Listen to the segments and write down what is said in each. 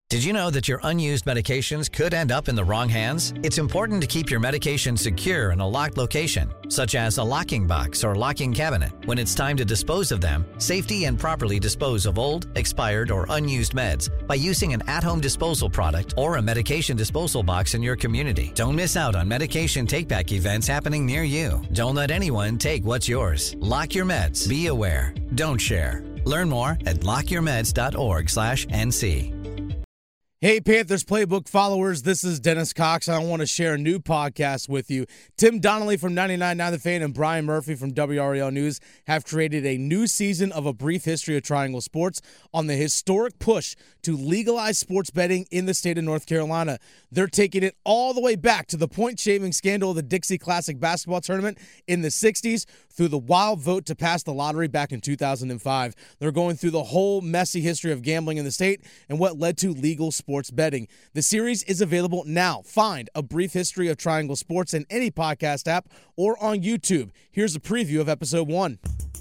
Did you know that your unused medications could end up in the wrong hands? It's important to keep your medication secure in a locked location, such as a locking box or locking cabinet. When it's time to dispose of them, safety and properly dispose of old, expired, or unused meds by using an at-home disposal product or a medication disposal box in your community. Don't miss out on medication take-back events happening near you. Don't let anyone take what's yours. Lock your meds. Be aware. Don't share. Learn more at lockyourmeds.org/NC. Hey, Panthers Playbook followers, this is Dennis Cox. I want to share a new podcast with you. Tim Donnelly from 99.9 The Fan and Brian Murphy from WREL News have created a new season of A Brief History of Triangle Sports on the historic push to legalize sports betting in the state of North Carolina. They're taking it all the way back to the point-shaving scandal of the Dixie Classic basketball tournament in the 60s through the wild vote to pass the lottery back in 2005. They're going through the whole messy history of gambling in the state and what led to legal sports betting. The series is available now. Find A Brief History of Triangle Sports in any podcast app or on YouTube. Here's a preview of episode 1.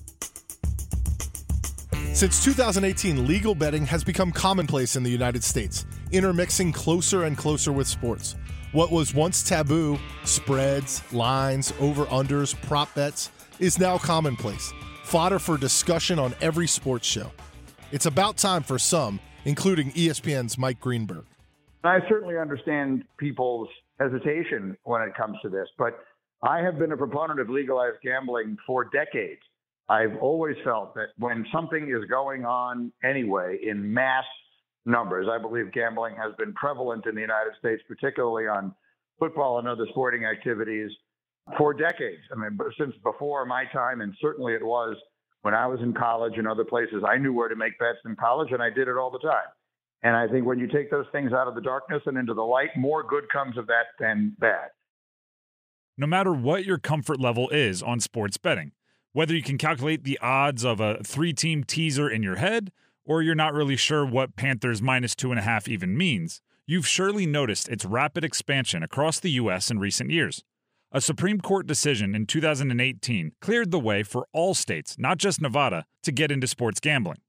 Since 2018, legal betting has become commonplace in the United States, intermixing closer and closer with sports. What was once taboo, spreads, lines, over-unders, prop bets, is now commonplace, fodder for discussion on every sports show. It's about time for some, including ESPN's Mike Greenberg. I certainly understand people's hesitation when it comes to this, but I have been a proponent of legalized gambling for decades. I've always felt that when something is going on anyway in mass numbers, I believe gambling has been prevalent in the United States, particularly on football and other sporting activities for decades. I mean, since before my time, and certainly it was when I was in college and other places. I knew where to make bets in college, and I did it all the time. And I think when you take those things out of the darkness and into the light, more good comes of that than bad. No matter what your comfort level is on sports betting, whether you can calculate the odds of a 3-team teaser in your head, or you're not really sure what Panthers minus 2.5 even means, you've surely noticed its rapid expansion across the U.S. in recent years. A Supreme Court decision in 2018 cleared the way for all states, not just Nevada, to get into sports gambling.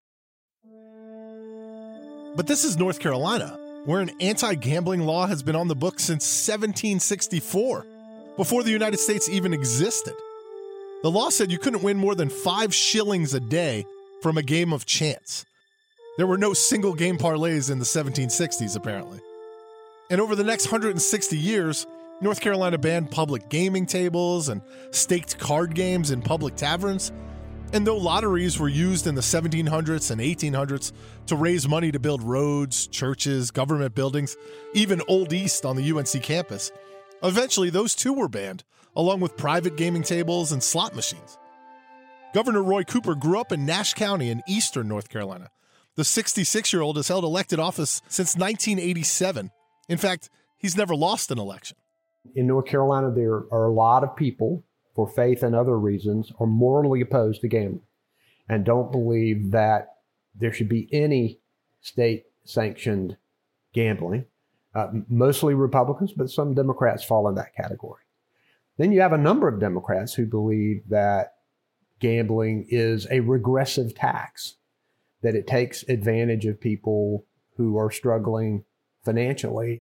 But this is North Carolina, where an anti-gambling law has been on the books since 1764, before the United States even existed. The law said you couldn't win more than 5 shillings a day from a game of chance. There were no single-game parlays in the 1760s, apparently. And over the next 160 years, North Carolina banned public gaming tables and staked card games in public taverns. And though lotteries were used in the 1700s and 1800s to raise money to build roads, churches, government buildings, even Old East on the UNC campus, eventually those too were banned, along with private gaming tables and slot machines. Governor Roy Cooper grew up in Nash County in eastern North Carolina. The 66-year-old has held elected office since 1987. In fact, he's never lost an election. In North Carolina, there are a lot of people, for faith and other reasons, are morally opposed to gambling and don't believe that there should be any state-sanctioned gambling. Mostly Republicans, but some Democrats fall in that category. Then you have a number of Democrats who believe that gambling is a regressive tax, that it takes advantage of people who are struggling financially.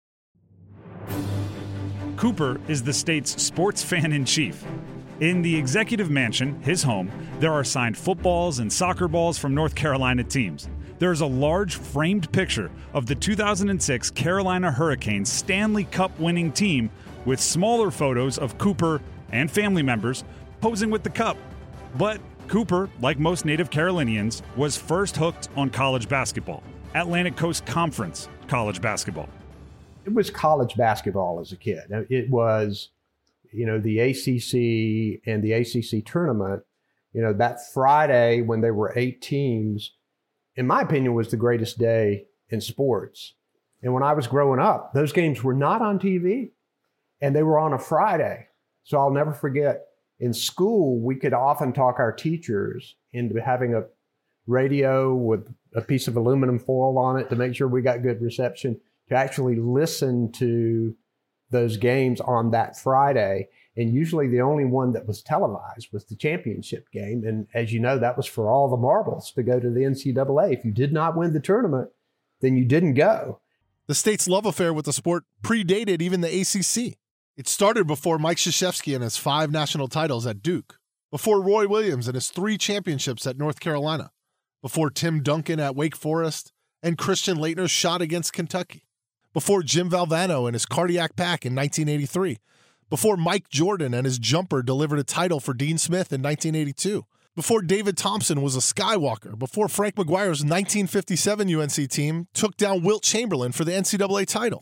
Cooper is the state's sports fan-in-chief. In the executive mansion, his home, there are signed footballs and soccer balls from North Carolina teams. There's a large framed picture of the 2006 Carolina Hurricanes Stanley Cup winning team with smaller photos of Cooper and family members posing with the cup. But Cooper, like most native Carolinians, was first hooked on college basketball, Atlantic Coast Conference college basketball. It was college basketball as a kid. It was, the ACC and the ACC tournament, that Friday when there were 8 teams, in my opinion, was the greatest day in sports. And when I was growing up, those games were not on TV and they were on a Friday. So I'll never forget, in school, we could often talk our teachers into having a radio with a piece of aluminum foil on it to make sure we got good reception, to actually listen to those games on that Friday. And usually the only one that was televised was the championship game. And as you know, that was for all the marbles to go to the NCAA. If you did not win the tournament, then you didn't go. The state's love affair with the sport predated even the ACC. It started before Mike Krzyzewski and his 5 national titles at Duke, before Roy Williams and his 3 championships at North Carolina, before Tim Duncan at Wake Forest and Christian Laettner's shot against Kentucky, before Jim Valvano and his cardiac pack in 1983, before Mike Jordan and his jumper delivered a title for Dean Smith in 1982, before David Thompson was a Skywalker, before Frank McGuire's 1957 UNC team took down Wilt Chamberlain for the NCAA title.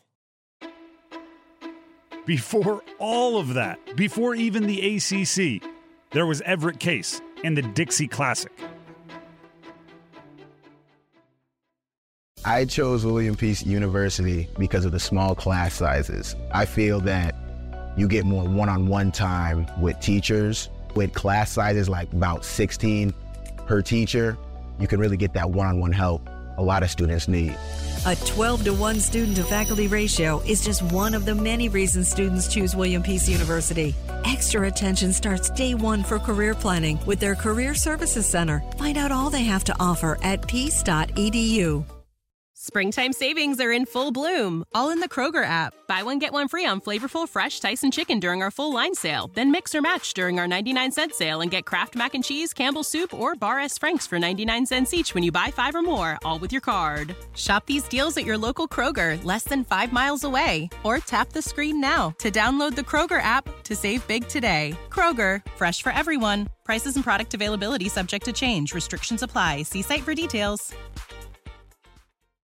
Before all of that, before even the ACC, there was Everett Case and the Dixie Classic. I chose William Peace University because of the small class sizes. I feel that you get more one-on-one time with teachers. With class sizes like about 16 per teacher, you can really get that one-on-one help a lot of students need. A 12-to-1 student-to-faculty ratio is just one of the many reasons students choose William Peace University. Extra attention starts day one for career planning with their Career Services Center. Find out all they have to offer at peace.edu. Springtime savings are in full bloom, all in the Kroger app. Buy one, get one free on flavorful, fresh Tyson chicken during our full line sale. Then mix or match during our 99-cent sale and get Kraft Mac and Cheese, Campbell's Soup, or Bar S. Frank's for 99 cents each when you buy 5 or more, all with your card. Shop these deals at your local Kroger, less than 5 miles away. Or tap the screen now to download the Kroger app to save big today. Kroger, fresh for everyone. Prices and product availability subject to change. Restrictions apply. See site for details.